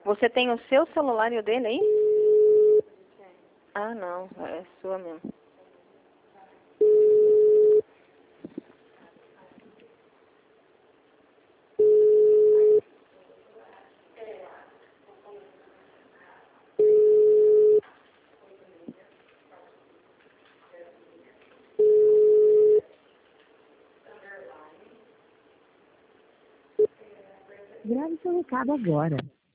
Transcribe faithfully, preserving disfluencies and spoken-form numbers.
Você tem o seu celular e o dele aí? Ah, não. É sua mesmo. Grave seu recado agora.